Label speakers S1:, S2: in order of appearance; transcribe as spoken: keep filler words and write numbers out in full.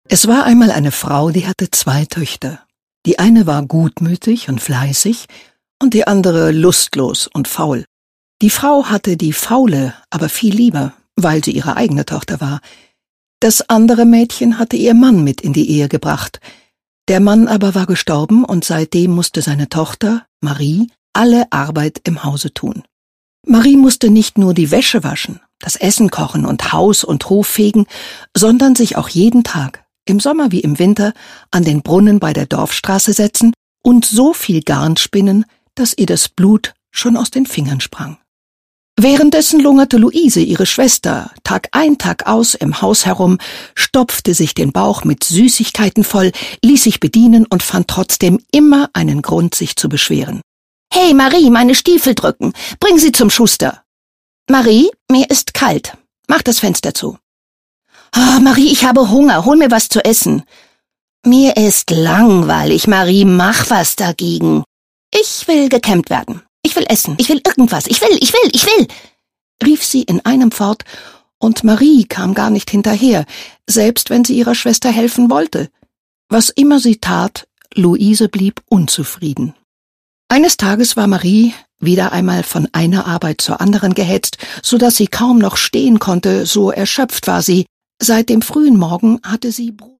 S1: Es war einmal eine Frau, die hatte zwei Töchter. Die eine war gutmütig und fleißig und die andere lustlos und faul. Die Frau hatte die Faule aber viel lieber, weil sie ihre eigene Tochter war. Das andere Mädchen hatte ihr Mann mit in die Ehe gebracht. Der Mann aber war gestorben und seitdem musste seine Tochter, Marie, alle Arbeit im Hause tun. Marie musste nicht nur die Wäsche waschen, das Essen kochen und Haus und Hof fegen, sondern sich auch jeden Tag, im Sommer wie im Winter, an den Brunnen bei der Dorfstraße setzen und so viel Garn spinnen, dass ihr das Blut schon aus den Fingern sprang. Währenddessen lungerte Luise, ihre Schwester, Tag ein, Tag aus im Haus herum, stopfte sich den Bauch mit Süßigkeiten voll, ließ sich bedienen und fand trotzdem immer einen Grund, sich zu beschweren. »Hey, Marie, meine Stiefel drücken. Bring sie zum Schuster.« »Marie, mir ist kalt. Mach das Fenster zu.« »Oh, Marie, ich habe Hunger. Hol mir was zu essen.« »Mir ist langweilig, Marie. Mach was dagegen.« »Ich will gekämmt werden. Ich will essen. Ich will irgendwas. Ich will, ich will, ich will«, rief sie in einem fort, und Marie kam gar nicht hinterher, selbst wenn sie ihrer Schwester helfen wollte. Was immer sie tat, Luise blieb unzufrieden. Eines Tages war Marie wieder einmal von einer Arbeit zur anderen gehetzt, so dass sie kaum noch stehen konnte, so erschöpft war sie. Seit dem frühen Morgen hatte sie Brot